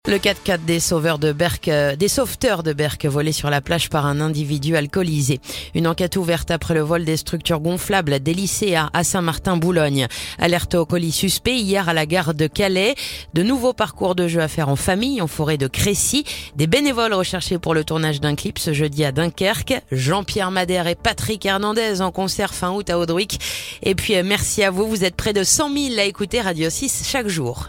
Le 4x4 des sauveteurs de Berck volé sur la plage par un individu alcoolisé. Une enquête ouverte après le vol des structures gonflables des lycéens à Saint-Martin-Boulogne. Alerte au colis suspect hier à la gare de Calais. De nouveaux parcours de jeux à faire en famille en forêt de Crécy. Des bénévoles recherchés pour le tournage d'un clip ce jeudi à Dunkerque. Jean-Pierre Madère et Patrick Hernandez en concert fin août à Audruic. Et puis merci à vous, vous êtes près de 100 000 à écouter Radio 6 chaque jour.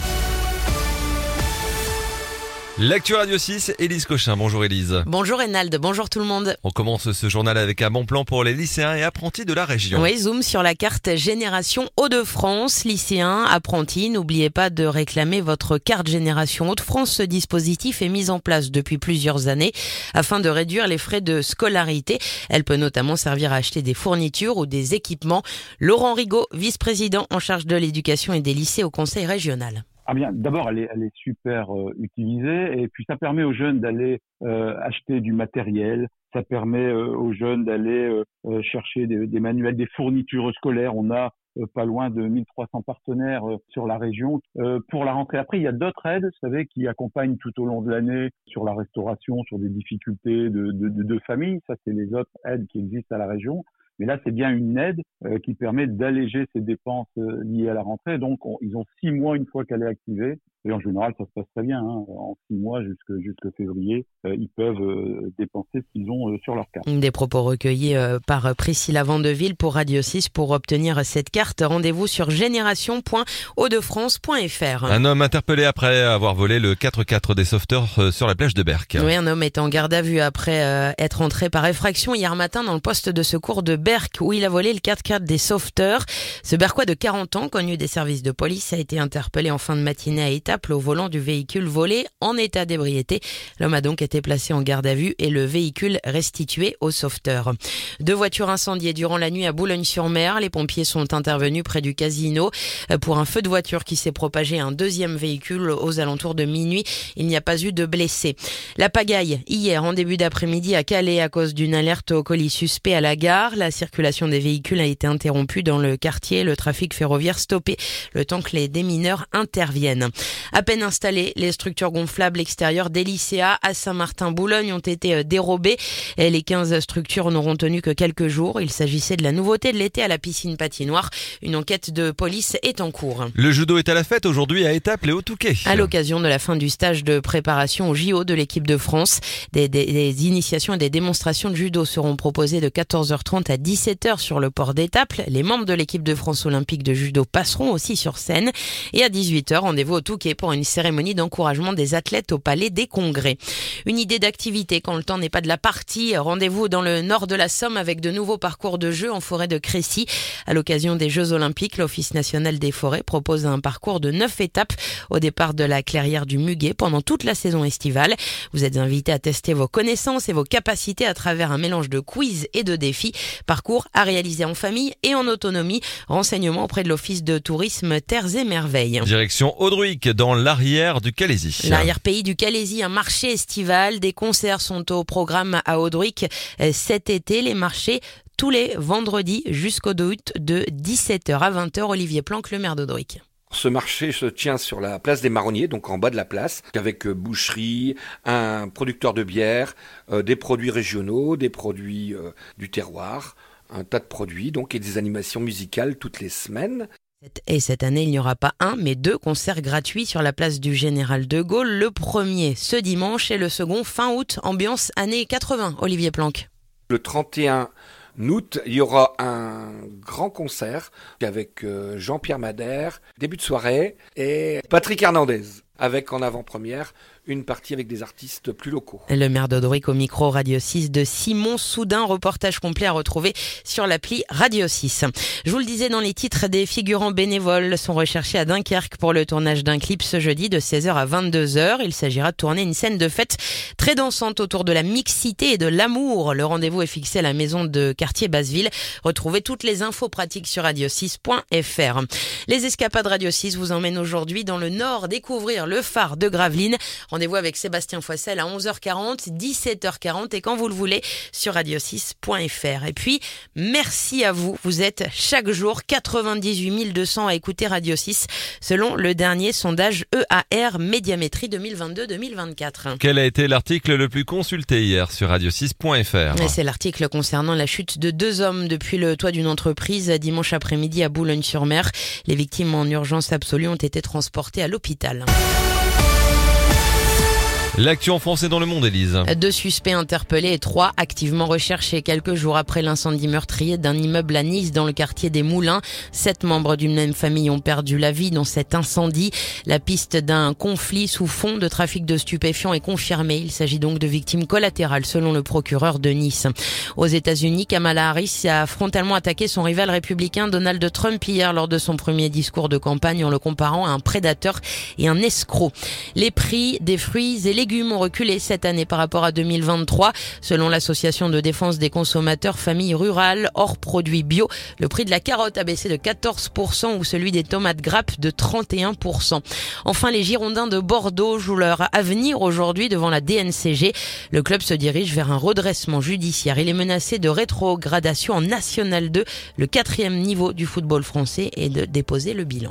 L'actu Radio 6, Élise Cochin. Bonjour Élise. Bonjour Reynald, bonjour tout le monde. On commence ce journal avec un bon plan pour les lycéens et apprentis de la région. Oui, zoom sur la carte Génération Hauts-de-France. Lycéens, apprentis, n'oubliez pas de réclamer votre carte Génération Hauts-de-France. Ce dispositif est mis en place depuis plusieurs années afin de réduire les frais de scolarité. Elle peut notamment servir à acheter des fournitures ou des équipements. Laurent Rigaud, vice-président en charge de l'éducation et des lycées au Conseil régional. Ah bien, d'abord, elle est super utilisée et puis ça permet aux jeunes d'aller acheter du matériel. Ça permet aux jeunes d'aller chercher des manuels, des fournitures scolaires. On a pas loin de 1300 partenaires sur la région pour la rentrée. Après, il y a d'autres aides, vous savez, qui accompagnent tout au long de l'année sur la restauration, sur des difficultés de famille. Ça, c'est les autres aides qui existent à la région. Mais là, c'est bien une aide qui permet d'alléger ces dépenses liées à la rentrée. Donc, ils ont 6 mois une fois qu'elle est activée. Et en général, ça se passe très bien. En 6 mois jusqu'à février, ils peuvent dépenser ce qu'ils ont sur leur carte. Des propos recueillis par Priscilla Vandeville pour Radio 6. Pour obtenir cette carte, rendez-vous sur génération.hautdefrance.fr. Un homme interpellé après avoir volé le 4x4 des sauveteurs sur la plage de Berck. Oui, un homme est en garde à vue après être entré par effraction hier matin dans le poste de secours de Berck où il a volé le 4x4 des sauveteurs. Ce Berquois de 40 ans, connu des services de police, a été interpellé en fin de matinée à Étaples au volant du véhicule volé en état d'ébriété. L'homme a donc été placé en garde à vue et le véhicule restitué aux sauveteurs. 2 voitures incendiées durant la nuit à Boulogne-sur-Mer. Les pompiers sont intervenus près du casino pour un feu de voiture qui s'est propagé à un deuxième véhicule aux alentours de minuit. Il n'y a pas eu de blessés. La pagaille hier en début d'après-midi à Calais à cause d'une alerte au colis suspect à la gare. La circulation des véhicules a été interrompue dans le quartier. Le trafic ferroviaire stoppé le temps que les démineurs interviennent. À peine installées, les structures gonflables extérieures des lycéens à Saint-Martin-Boulogne ont été dérobées. Et les 15 structures n'auront tenu que quelques jours. Il s'agissait de la nouveauté de l'été à la piscine patinoire. Une enquête de police est en cours. Le judo est à la fête aujourd'hui à Étaples et au Touquet. À l'occasion de la fin du stage de préparation au JO de l'équipe de France, des initiations et des démonstrations de judo seront proposées de 14h30 à 17h sur le port d'Étaples. Les membres de l'équipe de France olympique de judo passeront aussi sur scène. Et à 18h, rendez-vous au Touquet pour une cérémonie d'encouragement des athlètes au Palais des Congrès. Une idée d'activité quand le temps n'est pas de la partie. Rendez-vous dans le nord de la Somme avec de nouveaux parcours de jeux en forêt de Crécy. À l'occasion des Jeux Olympiques, l'Office national des forêts propose un parcours de 9 étapes au départ de la clairière du Muguet pendant toute la saison estivale. Vous êtes invités à tester vos connaissances et vos capacités à travers un mélange de quiz et de défis. Parcours à réaliser en famille et en autonomie. Renseignements auprès de l'Office de tourisme Terres et Merveilles. Direction Audruic, dans l'arrière du Calaisis. L'arrière-pays du Calaisis, un marché estival. Des concerts sont au programme à Audruic cet été. Les marchés tous les vendredis jusqu'au 2 août de 17h à 20h. Olivier Planck, le maire d'Audruic. Ce marché se tient sur la place des Marronniers, donc en bas de la place, avec boucherie, un producteur de bière, des produits régionaux, des produits du terroir, un tas de produits, donc, et des animations musicales toutes les semaines. Et cette année, il n'y aura pas un, mais 2 concerts gratuits sur la place du Général de Gaulle. Le premier ce dimanche et le second fin août, ambiance années 80. Olivier Planck. Le 31 août, il y aura un grand concert avec Jean-Pierre Madère, début de soirée, et Patrick Hernandez, avec en avant-première une partie avec des artistes plus locaux. Le maire d'Audruic au micro Radio 6 de Simon Soudin. Reportage complet à retrouver sur l'appli Radio 6. Je vous le disais dans les titres, des figurants bénévoles sont recherchés à Dunkerque pour le tournage d'un clip ce jeudi de 16h à 22h. Il s'agira de tourner une scène de fête très dansante autour de la mixité et de l'amour. Le rendez-vous est fixé à la maison de quartier Basseville. Retrouvez toutes les infos pratiques sur radio6.fr. Les escapades Radio 6 vous emmènent aujourd'hui dans le nord découvrir le phare de Gravelines. Rendez-vous avec Sébastien Foissel à 11h40, 17h40 et quand vous le voulez sur radio6.fr. Et puis, merci à vous. Vous êtes chaque jour 98 200 à écouter Radio 6 selon le dernier sondage EAR Médiamétrie 2022-2024. Quel a été l'article le plus consulté hier sur radio6.fr? C'est l'article concernant la chute de 2 hommes depuis le toit d'une entreprise dimanche après-midi à Boulogne-sur-Mer. Les victimes en urgence absolue ont été transportées à l'hôpital. L'actu en France et dans le monde, Élise. 2 suspects interpellés et 3 activement recherchés quelques jours après l'incendie meurtrier d'un immeuble à Nice dans le quartier des Moulins. 7 membres d'une même famille ont perdu la vie dans cet incendie. La piste d'un conflit sous fond de trafic de stupéfiants est confirmée. Il s'agit donc de victimes collatérales selon le procureur de Nice. Aux États-Unis, Kamala Harris a frontalement attaqué son rival républicain Donald Trump hier lors de son premier discours de campagne en le comparant à un prédateur et un escroc. Les prix des fruits et légumes ont reculé cette année par rapport à 2023. Selon l'association de défense des consommateurs Famille Rurale, hors produits bio, le prix de la carotte a baissé de 14% ou celui des tomates grappes de 31%. Enfin, les Girondins de Bordeaux jouent leur avenir aujourd'hui devant la DNCG. Le club se dirige vers un redressement judiciaire. Il est menacé de rétrogradation en National 2, le 4e niveau du football français, et de déposer le bilan.